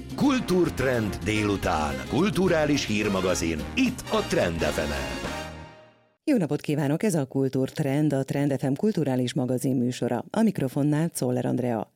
Kultúrtrend délután. Kulturális hírmagazin. Itt a Trend FM-en. Jó napot kívánok! Ez a Kultúrtrend, a Trend FM kulturális magazin műsora. A mikrofonnál Czoller Andrea.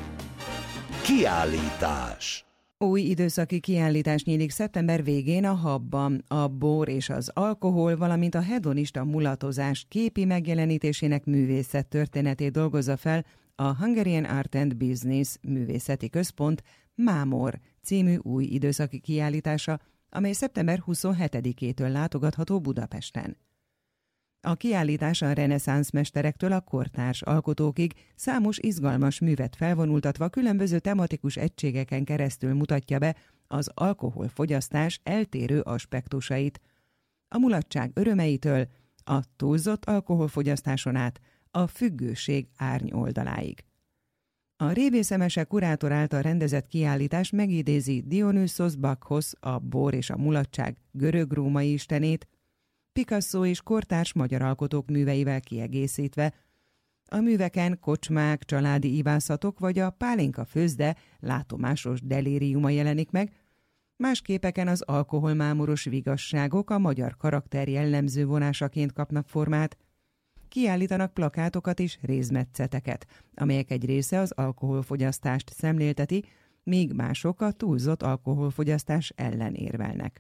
Kiállítás. Új időszaki kiállítás nyílik szeptember végén a Hubban. A bor és az alkohol, valamint a hedonista mulatozás képi megjelenítésének művészet történetét dolgozza fel a Hungarian Art and Business Művészeti Központ Mámor című új időszaki kiállítása, amely szeptember 27-től látogatható Budapesten. A kiállítás a reneszánsz mesterektől a kortárs alkotókig számos izgalmas művet felvonultatva különböző tematikus egységeken keresztül mutatja be az alkoholfogyasztás eltérő aspektusait. A mulatság örömeitől, a túlzott alkoholfogyasztáson át, a függőség árnyoldaláig. A Révészemese kurátor által rendezett kiállítás megidézi Dionysos Bakhosz, a bor és a mulatság görög-római istenét, Picasso és kortárs magyar alkotók műveivel kiegészítve. A műveken kocsmák, családi ivászatok vagy a pálinka főzde látomásos delíriuma jelenik meg, más képeken az alkoholmámoros vigasságok a magyar karakter jellemző vonásaként kapnak formát. Kiállítanak plakátokat és rézmetszeteket, amelyek egy része az alkoholfogyasztást szemlélteti, míg mások a túlzott alkoholfogyasztás ellen érvelnek.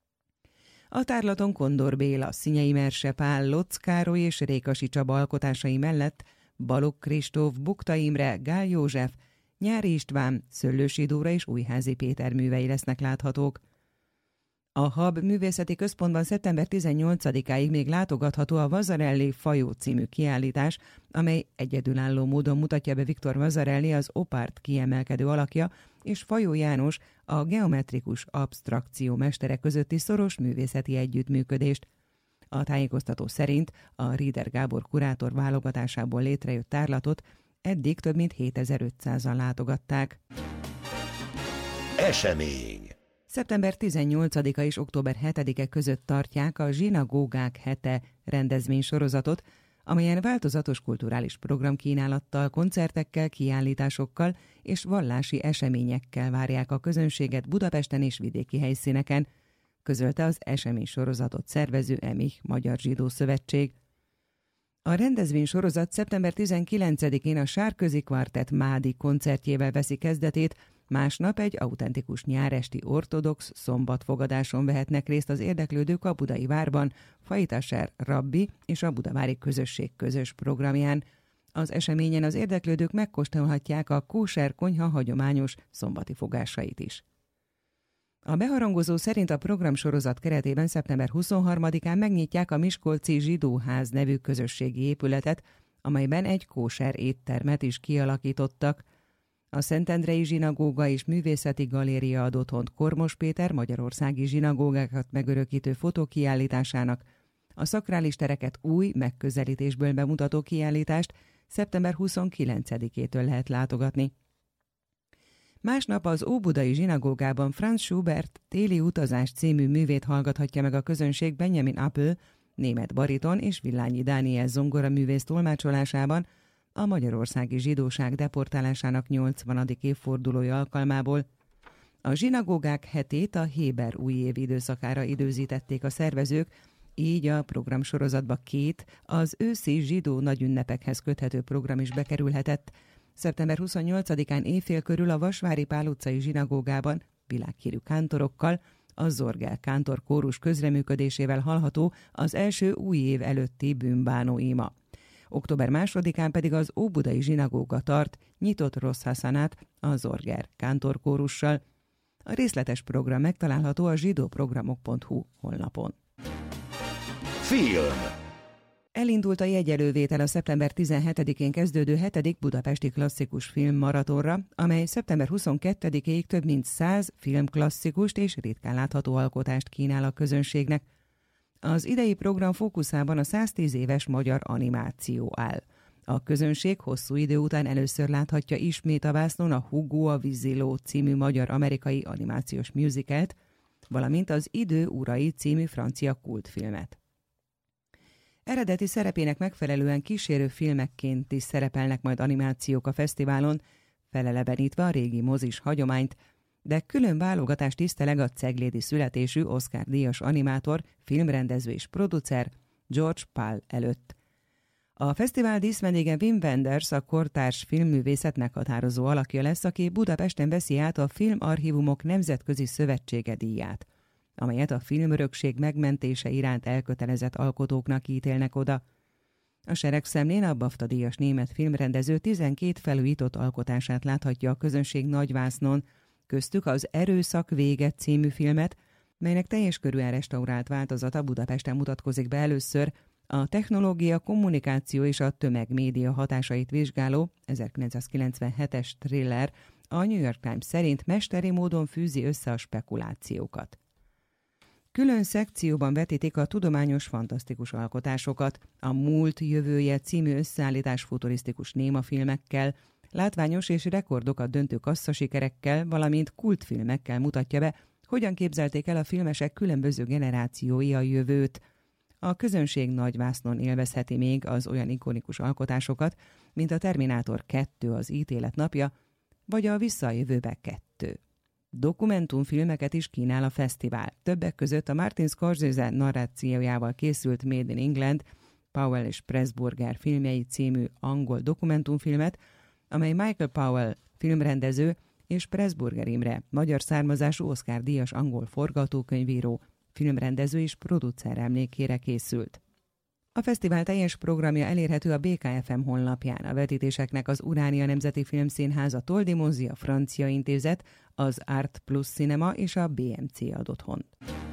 A tárlaton Kondor Béla, Szinyei Merse Pál, Lotz Károly és Rékasi Csaba alkotásai mellett Balogh Kristóf, Bukta Imre, Gál József, Nyári István, Szöllősi Dóra és Újházi Péter művei lesznek láthatók. A Hub művészeti központban szeptember 18-áig még látogatható a Vasarely Fajó című kiállítás, amely egyedülálló módon mutatja be Viktor Vasarely az opárt kiemelkedő alakja, és Fajó János a geometrikus absztrakció mestere közötti szoros művészeti együttműködést. A tájékoztató szerint a Rieder Gábor kurátor válogatásából létrejött tárlatot eddig több mint 7500-an látogatták. Esemény. Szeptember 18-a és október 7-e között tartják a Zsinagógák hete rendezvénysorozatot, amelyen változatos kulturális programkínálattal, koncertekkel, kiállításokkal és vallási eseményekkel várják a közönséget Budapesten és vidéki helyszíneken, közölte az eseménysorozatot szervező EMIH Magyar Zsidó Szövetség. A rendezvénysorozat szeptember 19-én a Sárközi Kvartett Mádi koncertjével veszi kezdetét, másnap egy autentikus nyáresti ortodox szombatfogadáson vehetnek részt az érdeklődők a Budai Várban, Fajtaser rabbi és a budavári közösség közös programján. Az eseményen az érdeklődők megkóstolhatják a kóser konyha hagyományos szombati fogásait is. A beharangozó szerint a programsorozat keretében szeptember 23-án megnyitják a Miskolci Zsidóház nevű közösségi épületet, amelyben egy kóser éttermet is kialakítottak. A Szentendrei Zsinagóga és Művészeti Galéria ad otthont Kormos Péter magyarországi zsinagógákat megörökítő fotókiállításának, a szakrális tereket új megközelítésből bemutató kiállítást szeptember 29-től lehet látogatni. Másnap az Óbudai Zsinagógában Franz Schubert Téli utazás című művét hallgathatja meg a közönség Benjamin Appel, német bariton és Villányi Dániel zongoraművész tolmácsolásában, a magyarországi zsidóság deportálásának 80. évfordulója alkalmából. A zsinagógák hetét a héber újév időszakára időzítették a szervezők, így a programsorozatba 2 az őszi zsidó nagyünnepekhez köthető program is bekerülhetett. Szeptember 28-án éjfél körül a Vasvári Pál utcai zsinagógában világhírű kántorokkal, a Zorgel Kántor kórus közreműködésével hallható az első új év előtti bűnbánó ima. Október 2-án pedig az Óbudai Zsinagóga tart nyitott Rosz Haszanát a Zorger Kántor kórussal. A részletes program megtalálható a zsidóprogramok.hu honlapon. Film. Elindult a jegyelővétel a szeptember 17-én kezdődő 7. budapesti klasszikus filmmaratonra, amely szeptember 22-ig több mint 100 filmklasszikust és ritkán látható alkotást kínál a közönségnek. Az idei program fókuszában a 110 éves magyar animáció áll. A közönség hosszú idő után először láthatja ismét a vásznon a Hugo a víziló című magyar-amerikai animációs musicalt, valamint az Idő urai című francia kultfilmet. Eredeti szerepének megfelelően kísérő filmekként is szerepelnek majd animációk a fesztiválon, felelevenítve a régi mozis hagyományt, de külön válogatást tiszteleg a ceglédi születésű Oscar-díjas animátor, filmrendező és producer George Pal előtt. A fesztivál díszvendége Wim Wenders, a kortárs filmművészet meghatározó alakja lesz, aki Budapesten veszi át a Filmarchívumok Nemzetközi Szövetsége díját, amelyet a filmörökség megmentése iránt elkötelezett alkotóknak ítélnek oda. A seregszemlén a BAFTA-díjas német filmrendező 12 felújított alkotását láthatja a közönség nagyvásznon, köztük az Erőszak vége című filmet, melynek teljes körűen restaurált változata Budapesten mutatkozik be először, a technológia, kommunikáció és a tömegmédia hatásait vizsgáló 1997-es thriller a New York Times szerint mesteri módon fűzi össze a spekulációkat. Külön szekcióban vetítik a tudományos fantasztikus alkotásokat, a Múlt jövője című összeállítás futurisztikus némafilmekkel, látványos és rekordokat döntő kasszasikerekkel, valamint kultfilmekkel mutatja be, hogyan képzelték el a filmesek különböző generációi a jövőt. A közönség nagyvásznon élvezheti még az olyan ikonikus alkotásokat, mint a Terminátor 2, az ítélet napja, vagy a Vissza a jövőbe 2. Dokumentumfilmeket is kínál a fesztivál. Többek között a Martin Scorsese narrációjával készült Made in England, Powell és Pressburger filmjei című angol dokumentumfilmet, amely Michael Powell filmrendező és Pressburger Imre magyar származású Oscar-díjas angol forgatókönyvíró, filmrendező és producer emlékére készült. A fesztivál teljes programja elérhető a BKFM honlapján. A vetítéseknek az Uránia Nemzeti Filmszínház, a Toldi Mozi, a Francia Intézet, az Art Plus Cinema és a BMC ad otthont.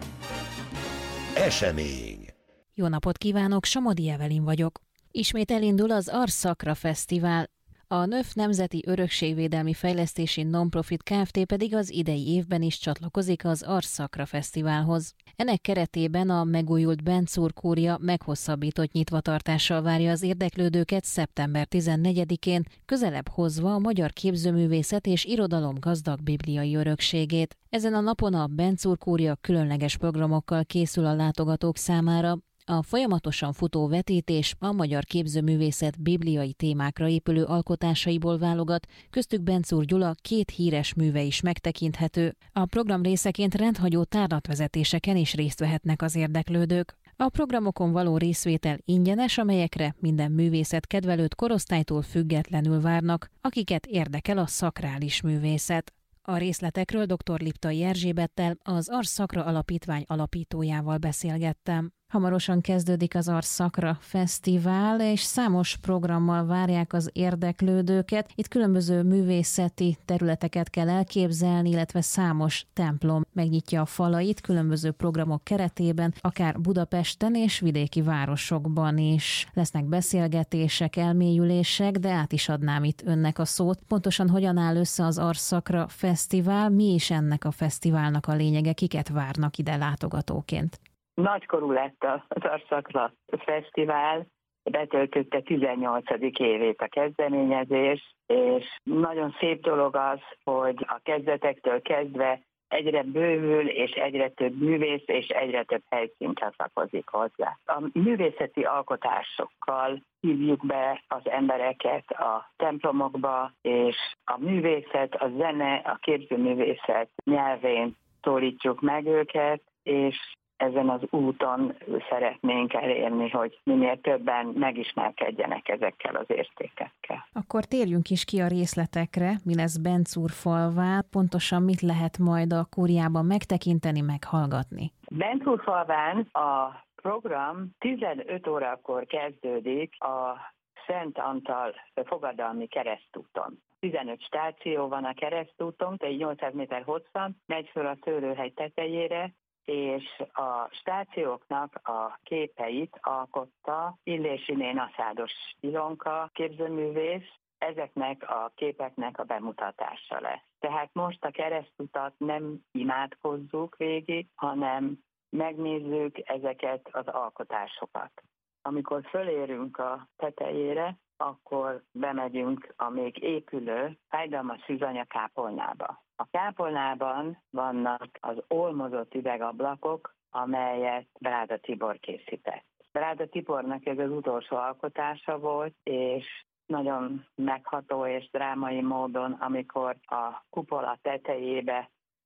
Esemény. Jó napot kívánok, Somodi Evelin vagyok. Ismét elindul az Ars Sacra Fesztivál. A NÖF Nemzeti Örökségvédelmi Fejlesztési Nonprofit Kft. Pedig az idei évben is csatlakozik az Ars Sacra Fesztiválhoz. Ennek keretében a megújult Benczúr kúria meghosszabbított nyitvatartással várja az érdeklődőket szeptember 14-én, közelebb hozva a magyar képzőművészet és irodalom gazdag bibliai örökségét. Ezen a napon a Benczúr kúria különleges programokkal készül a látogatók számára. A folyamatosan futó vetítés a magyar képzőművészet bibliai témákra épülő alkotásaiból válogat, köztük Benczúr Gyula 2 híres műve is megtekinthető. A program részeként rendhagyó tárlatvezetéseken is részt vehetnek az érdeklődők. A programokon való részvétel ingyenes, amelyekre minden művészet kedvelőt korosztálytól függetlenül várnak, akiket érdekel a szakrális művészet. A részletekről dr. Liptai Erzsébettel, az Ars Sacra Alapítvány alapítójával beszélgettem. Hamarosan kezdődik az Ars Sacra Fesztivál, és számos programmal várják az érdeklődőket. Itt különböző művészeti területeket kell elképzelni, illetve számos templom megnyitja a falait különböző programok keretében, akár Budapesten és vidéki városokban is. Lesznek beszélgetések, elmélyülések, de át is adnám itt önnek a szót. Pontosan hogyan áll össze az Ars Sacra Fesztivál, mi is ennek a fesztiválnak a lényege, kiket várnak ide látogatóként? Nagykorú lett az Ars Sacra Fesztivál, betöltötte 18. évét a kezdeményezés, és nagyon szép dolog az, hogy a kezdetektől kezdve egyre bővül, és egyre több művész, és egyre több helyszín csatlakozik hozzá. A művészeti alkotásokkal hívjuk be az embereket a templomokba, és a művészet, a zene, a képzőművészet nyelvén szólítjuk meg őket, és ezen az úton szeretnénk elérni, hogy minél többen megismerkedjenek ezekkel az értékekkel. Akkor térjünk is ki a részletekre, mi lesz Benczúr falván, pontosan mit lehet majd a kúriában megtekinteni, meghallgatni. Benczúr falván a program 15 órakor kezdődik a Szent Antal fogadalmi keresztúton. 15 stáció van a keresztúton, egy 800 méter hosszan, megy föl a Szőlőhegy tetejére, és a stációknak a képeit alkotta Illési Nénaszádos Ilonka képzőművész, ezeknek a képeknek a bemutatása lesz. Tehát most a keresztutat nem imádkozzuk végig, hanem megnézzük ezeket az alkotásokat. Amikor fölérünk a tetejére, akkor bemegyünk a még épülő fájdalmas szűzanya kápolnába. A kápolnában vannak az olmozott üvegablakok, amelyet Bráda Tibor készített. Bráda Tibornak ez az utolsó alkotása volt, és nagyon megható és drámai módon, amikor a kupola tetejébe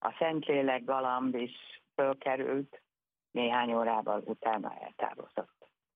A Szentlélek galamb is fölkerült, néhány órával utána eltávozott.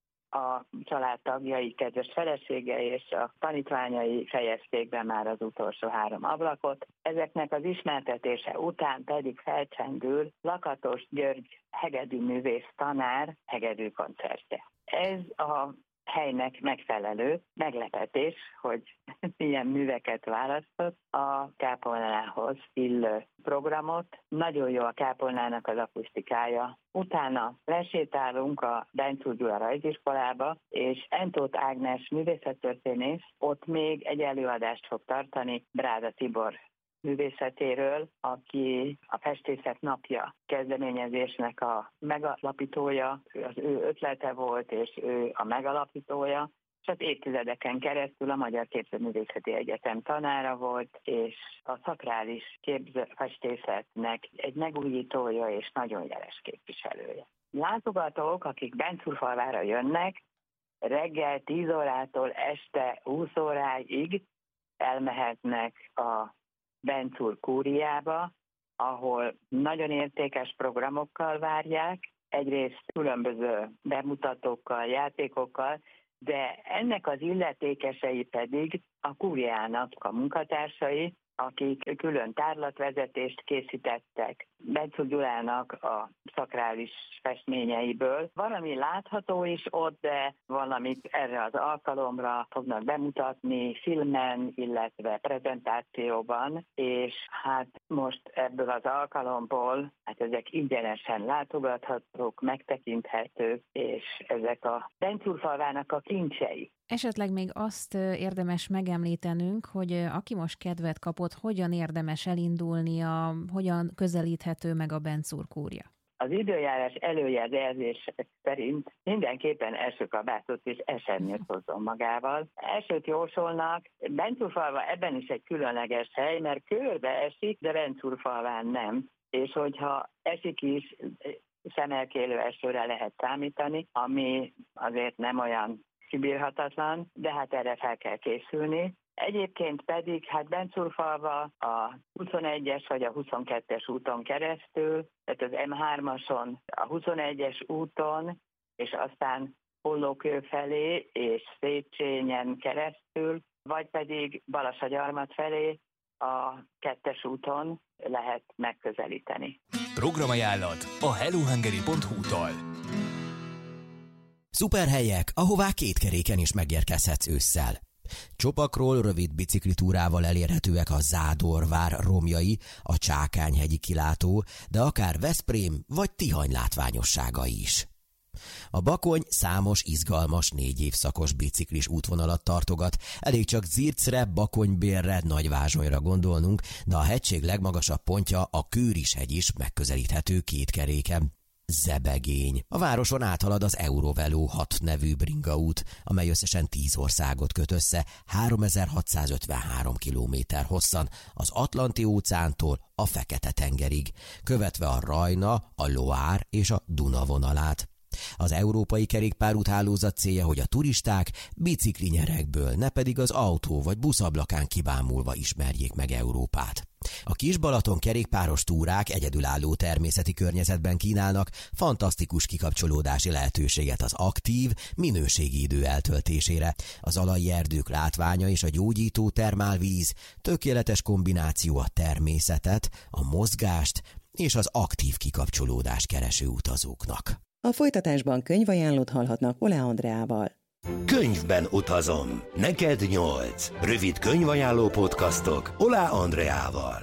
A családtagjai, kedves felesége és a tanítványai fejezték be már az utolsó 3 ablakot. Ezeknek az ismertetése után pedig felcsendül Lakatos György hegedűművész tanár hegedűkoncertje. Ez a helynek megfelelő meglepetés, hogy milyen műveket választott a kápolnához illő programot. Nagyon jó a kápolnának az akusztikája. Utána lesétálunk a Bencúr Gyula rajziskolába, és Entóth Ágnes művészettörténész ott még egy előadást fog tartani Bráda Tibor művészetéről, aki a Festészet Napja kezdeményezésnek a megalapítója, az ő ötlete volt, és ő a megalapítója, és az évtizedeken keresztül a Magyar Képzőművészeti Egyetem tanára volt, és a szakrális képzőfestészetnek egy megújítója és nagyon jeles képviselője. Látogatók, akik Bencúrfalvára jönnek, reggel 10 órától este 20 óráig elmehetnek a Bencúr kúriába, ahol nagyon értékes programokkal várják, egyrészt különböző bemutatókkal, játékokkal, de ennek az illetékesei pedig a kúriának a munkatársai, akik külön tárlatvezetést készítettek Bencúr Gyulának a szakrális festményeiből. Valami látható is ott, de valamit erre az alkalomra fognak bemutatni filmen, illetve prezentációban, és hát most ebből az alkalomból, hát ezek ingyenesen látogathatók, megtekinthetők, és ezek a Bencúrfalvának a kincsei. Esetleg még azt érdemes megemlítenünk, hogy aki most kedvet kapott, hogyan érdemes elindulnia, hogyan közelíthető meg a Bencúr kúria? Az időjárás előjelzés szerint mindenképpen esőkabátot és esernyőt hozzon magával. Esőt jósolnak. Bencúrfalva ebben is egy különleges hely, mert körbe esik, de Bencúrfalván nem. És hogyha esik is, szemelkélő esőre lehet számítani, ami azért nem olyan kibírhatatlan, de hát erre fel kell készülni. Egyébként pedig hát Bencúrfalva a 21-es vagy a 22-es úton keresztül, tehát az M3-ason, a 21-es úton, és aztán Hollókő felé és Széchenyen keresztül, vagy pedig Balassagyarmat felé a 2-es úton lehet megközelíteni. Programajánlat a hellohungary.hu-tól. Szuperhelyek, ahová kétkeréken is megérkezhetsz ősszel. Csopakról rövid biciklitúrával elérhetőek a Zádorvár romjai, a Csákányhegyi kilátó, de akár Veszprém vagy Tihany látványosságai is. A Bakony számos izgalmas 4 évszakos biciklis útvonalat tartogat, elég csak Zircre, Bakonybérre, Nagyvázsonyra gondolnunk, de a hegység legmagasabb pontja, a Kőris-hegy is megközelíthető kétkeréken. Zebegény. A városon áthalad az Eurovelo 6 nevű bringaút, amely összesen 10 országot köt össze 3653 kilométer hosszan az Atlanti-óceántól a Fekete-tengerig, követve a Rajna, a Loire és a Duna vonalát. Az európai kerékpárút hálózat célja, hogy a turisták biciklinyerekből, ne pedig az autó vagy buszablakán kibámulva ismerjék meg Európát. A Kis-Balaton kerékpáros túrák egyedülálló természeti környezetben kínálnak fantasztikus kikapcsolódási lehetőséget az aktív, minőségi idő eltöltésére. Az alai erdők látványa és a gyógyító termálvíz tökéletes kombináció a természetet, a mozgást és az aktív kikapcsolódást kereső utazóknak. A folytatásban könyvajánlót hallhatnak Ole Andreával. Könyvben utazom. Neked 8. Rövid könyvajánló podcastok Ole Andreával.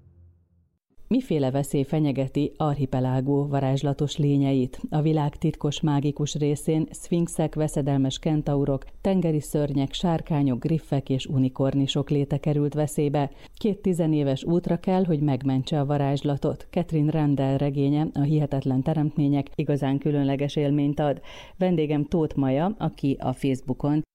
Miféle veszély fenyegeti archipelágó varázslatos lényeit? A világ titkos mágikus részén szfinxek, veszedelmes kentaurok, tengeri szörnyek, sárkányok, griffek és unikornisok léte került veszélybe. 2 10 útra kell, hogy megmentse a varázslatot. Catherine Randall regénye, A hihetetlen teremtmények igazán különleges élményt ad. Vendégem Tóth Maja, aki a Facebookon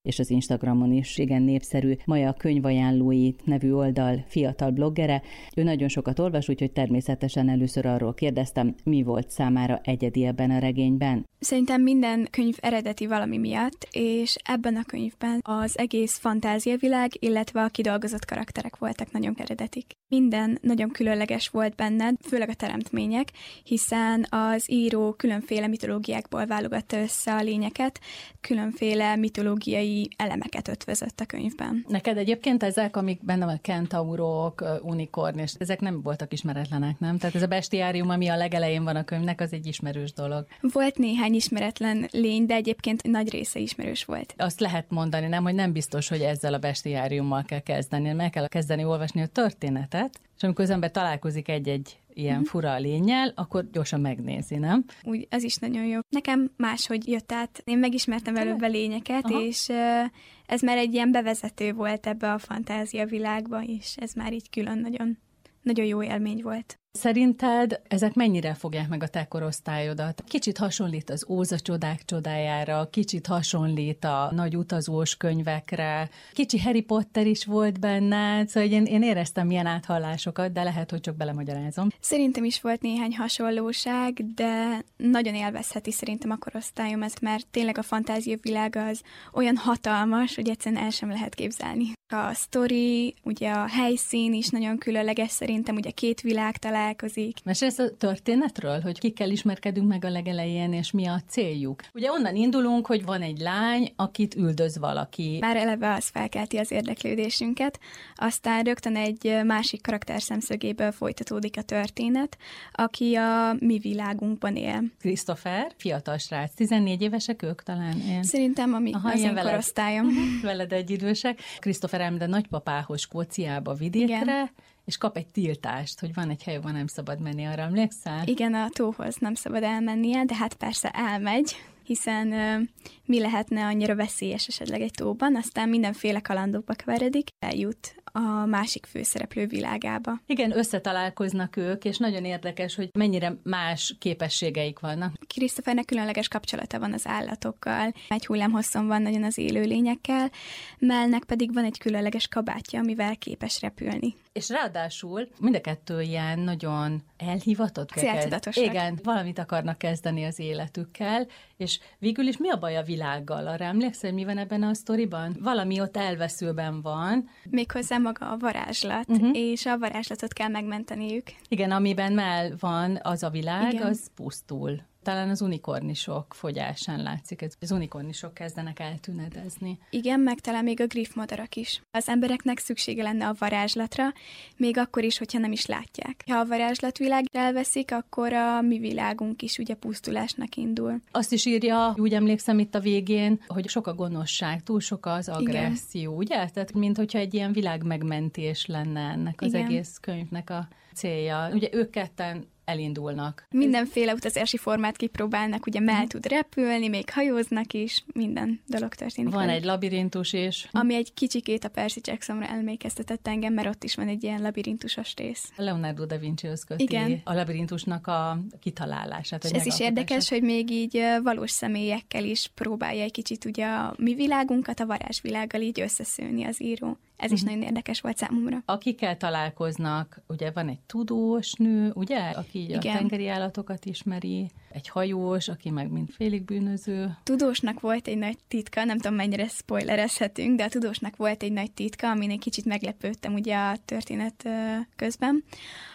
és az Instagramon is igen népszerű Maja könyvajánlói nevű oldal fiatal bloggere. Ő nagyon sokat olvas, úgyhogy természetesen először arról kérdeztem, mi volt számára egyedi ebben a regényben. Szerintem minden könyv eredeti valami miatt, és ebben a könyvben az egész fantáziavilág, illetve a kidolgozott karakterek voltak nagyon eredetik. Minden nagyon különleges volt benned, főleg a teremtmények, hiszen az író különféle mitológiákból válogatta össze a lényeket, különféle mitológiai elemeket ötvözött a könyvben. Neked egyébként ezek, amik benne van, kentaurok, unikorn, és ezek nem voltak ismeretlenek, nem? Tehát ez a bestiárium, ami a legelején van a könyvnek, az egy ismerős dolog. Volt néhány ismeretlen lény, de egyébként nagy része ismerős volt. Azt lehet mondani, nem, hogy nem biztos, hogy ezzel a bestiáriummal kell kezdeni, meg kell kezdeni olvasni a történetet, és amikor az ember találkozik egy-egy ilyen fura lénnyel, akkor gyorsan megnézi, nem? Úgy, az is nagyon jó. Nekem máshogy jött át. Én megismertem előbb a lényeket, és ez már egy ilyen bevezető volt ebbe a fantázia világba, és ez már így külön nagyon, nagyon jó élmény volt. Szerinted ezek mennyire fogják meg a te korosztályodat? Kicsit hasonlít az Óza csodák csodájára, kicsit hasonlít a nagy utazós könyvekre, kicsi Harry Potter is volt benne, szóval én éreztem ilyen áthallásokat, de lehet, hogy csak belemagyarázom. Szerintem is volt néhány hasonlóság, de nagyon élvezheti szerintem a korosztályom ezt, mert tényleg a fantáziavilág az olyan hatalmas, hogy egyszerűen el sem lehet képzelni. A sztori, ugye a helyszín is nagyon különleges szerintem, ugye két világ találkozik. Mesélsz a történetről, hogy kikkel ismerkedünk meg a legelején, és mi a céljuk? Ugye onnan indulunk, hogy van egy lány, akit üldöz valaki. Már eleve az felkelti az érdeklődésünket, aztán rögtön egy másik karakter szemszögéből folytatódik a történet, aki a mi világunkban él. Christopher, fiatal srác, 14 évesek ők talán? Szerintem az én korosztályom. Veled egy idősek. Christopher elmegy nagypapához Skóciába vidékre, igen. És kap egy tiltást, hogy van egy hely, ahol nem szabad menni, arra emlékszel? Igen, a tóhoz nem szabad elmennie, de hát persze elmegy, hiszen mi lehetne annyira veszélyes esetleg egy tóban, aztán mindenféle kalandokba keveredik, eljut a másik főszereplő világába. Igen, összetalálkoznak ők, és nagyon érdekes, hogy mennyire más képességeik vannak. Christophernek különleges kapcsolata van az állatokkal, egy hullámhosszon van nagyon az élőlényekkel, Melnek pedig van egy különleges kabátja, amivel képes repülni. És ráadásul mind a kettő ilyen nagyon elhivatott. Céltudatosak. Igen, valamit akarnak kezdeni az életükkel, és végül is mi a baj a világgal? Arra emlékszel, hogy mi van ebben a sztoriban? Valami ott elveszőben van. Méghozzá maga a varázslat, és a varázslatot kell megmenteniük. Igen, amiben Mel van, az a világ, igen. Az pusztul. Talán az unikornisok fogyásán látszik, az unikornisok kezdenek eltűnedezni. Igen, meg talán még a griffmadarak is. Az embereknek szüksége lenne a varázslatra, még akkor is, hogyha nem is látják. Ha a varázslatvilág elveszik, akkor a mi világunk is ugye pusztulásnak indul. Azt is írja, úgy emlékszem itt a végén, hogy sok a gonoszság, túl sok az agresszió, igen. Ugye? Tehát mint hogyha egy ilyen világmegmentés lenne ennek az igen. egész könyvnek a célja. Ugye ők ketten elindulnak. Mindenféle utazási formát kipróbálnak, ugye Mel tud repülni, még hajóznak is, minden dolog történik. Van egy labirintus is. Ami egy kicsikét a Percy Jacksonra emlékeztetett engem, mert ott is van egy ilyen labirintusos rész. Leonardo da Vinci-höz köti igen. a labirintusnak a kitalálását. Ez is érdekes, hogy még így valós személyekkel is próbálja egy kicsit ugye a mi világunkat a varázsvilággal így összeszőni az író. Ez is nagyon érdekes volt számomra. Akikkel találkoznak, ugye van egy tudós nő, ugye, aki így a tengeri állatokat ismeri, egy hajós, aki meg mind félig bűnöző. Tudósnak volt egy nagy titka, nem tudom mennyire spoilerezhetünk, de a tudósnak volt egy nagy titka, amin egy kicsit meglepődtem ugye a történet közben.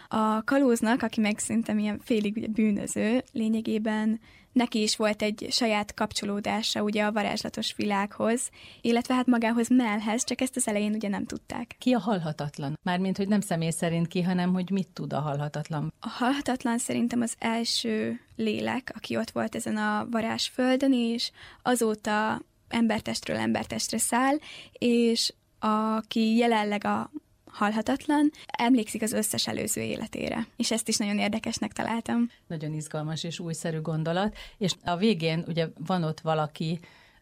A kalóznak, aki meg szerintem ilyen félig ugye bűnöző, lényegében neki is volt egy saját kapcsolódása ugye a varázslatos világhoz, illetve hát magához Melhez, csak ezt az elején ugye nem tudták. Ki a halhatatlan? Mármint, hogy nem személy szerint ki, hanem hogy mit tud a halhatatlan? A halhatatlan szerintem az első lélek, aki ott volt ezen a varázsföldön, és azóta embertestről embertestre száll, és aki jelenleg a halhatatlan, emlékszik az összes előző életére. És ezt is nagyon érdekesnek találtam. Nagyon izgalmas és újszerű gondolat. És a végén ugye van ott valaki,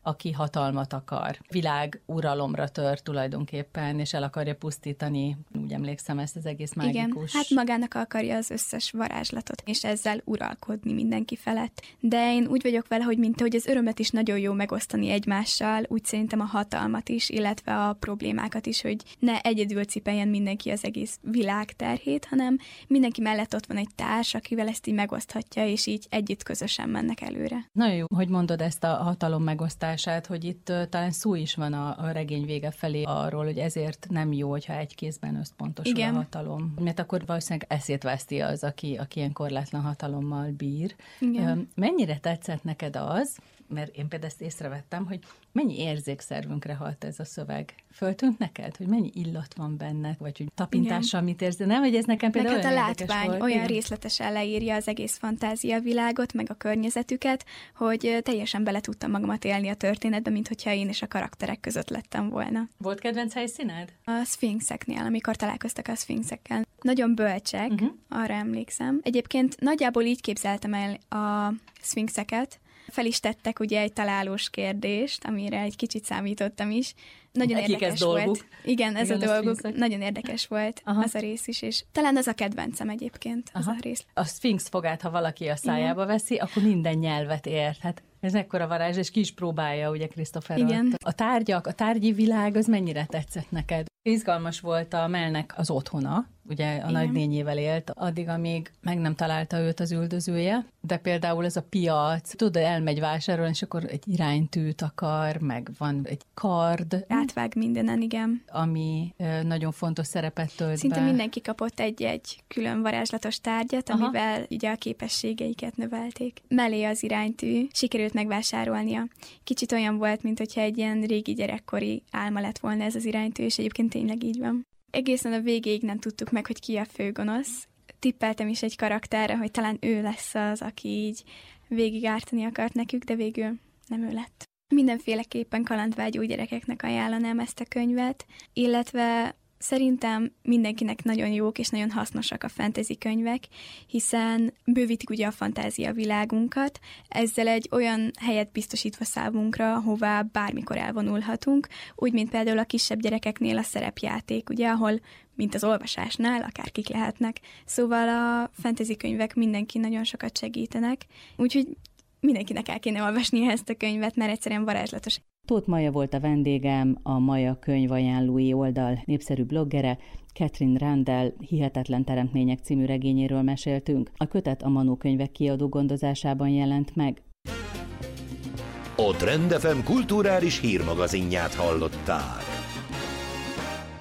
aki hatalmat akar. Világ uralomra tör tulajdonképpen, és el akarja pusztítani, úgy emlékszem, ezt az egész mágikus. Igen, hát magának akarja az összes varázslatot, és ezzel uralkodni mindenki felett. De én úgy vagyok vele, hogy mint ahogy az örömet is nagyon jó megosztani egymással, úgy szerintem a hatalmat is, illetve a problémákat is, hogy ne egyedül cipeljen mindenki az egész világ terhét, hanem mindenki mellett ott van egy társ, akivel ezt így megoszthatja, és így együtt közösen mennek előre. Nagyon jó, hogy mondod ezt a hatalom megosztását, hogy itt talán szó is van a regény vége felé arról, hogy ezért nem jó, hogyha egy kézben összpontosul a hatalom. Mert akkor valószínűleg eszét veszti az, aki ilyen korlátlan hatalommal bír. Igen. Mennyire tetszett neked az, mert én például ezt észrevettem, hogy mennyi érzékszervünkre halt ez a szöveg. Föltűnt neked, hogy mennyi illat van benne, vagy hogy tapintással mit érzel? Nem, hogy ez nekem például olyan érdekes volt. A látvány olyan részletesen leírja az egész fantáziavilágot, meg a környezetüket, hogy teljesen bele tudtam magamat élni a történetbe, mint hogyha én is a karakterek között lettem volna. Volt kedvenc helyszíned? A szfinxeknél, amikor találkoztak a szfinxekkel. Nagyon bölcsek, arra emlékszem. Egyébként nagyjából így képzeltem el a szfinxeket. Fel is tettek ugye egy találós kérdést, amire egy kicsit számítottam is. Nagyon érdekes volt. Igen, ez a dolguk. Nagyon érdekes volt az a rész is, és talán az a kedvencem egyébként, az a rész. A szfinx fogát, ha valaki a szájába veszi, akkor minden nyelvet ért. Hát ez ekkora varázs, és ki is próbálja, ugye Christopher. Igen. A tárgyak, a tárgyi világ, az mennyire tetszett neked? Izgalmas volt a Melnek az otthona, ugye a nagynényével élt, addig, amíg meg nem találta őt az üldözője, de például ez a piac, tudod, elmegy vásárolni, és akkor egy iránytűt akar, meg van egy kard. Átvág mindenen, igen. Ami nagyon fontos szerepet tölt Szinte be. mindenki kapott egy külön varázslatos tárgyat, amivel ugye a képességeiket növelték. Mellé az iránytű sikerült megvásárolnia. Kicsit olyan volt, mint hogyha egy ilyen régi gyerekkori álma lett volna ez az iránytű, és egyébként tényleg így van. Egészen a végéig nem tudtuk meg, hogy ki a főgonosz. Tippeltem is egy karakterre, hogy talán ő lesz az, aki így végig ártani akart nekük, de végül nem ő lett. Mindenféleképpen kalandvágyó gyerekeknek ajánlanám ezt a könyvet, illetve szerintem mindenkinek nagyon jók és nagyon hasznosak a fantasy könyvek, hiszen bővítik ugye a fantázia világunkat, ezzel egy olyan helyet biztosítva számunkra, ahová bármikor elvonulhatunk, úgy, mint például a kisebb gyerekeknél a szerepjáték, ugye, ahol, mint az olvasásnál, akárkik lehetnek. Szóval a fantasy könyvek mindenki nagyon sokat segítenek, úgyhogy mindenkinek el kéne olvasnia ezt a könyvet, mert egyszerűen varázslatos. Tóth Maja volt a vendégem, a Maja könyvajánlói oldal népszerű bloggere, Catherine Randall Hihetetlen teremtmények című regényéről meséltünk. A kötet a Manó Könyvek kiadó gondozásában jelent meg. A Trend FM kulturális hírmagazinját hallották.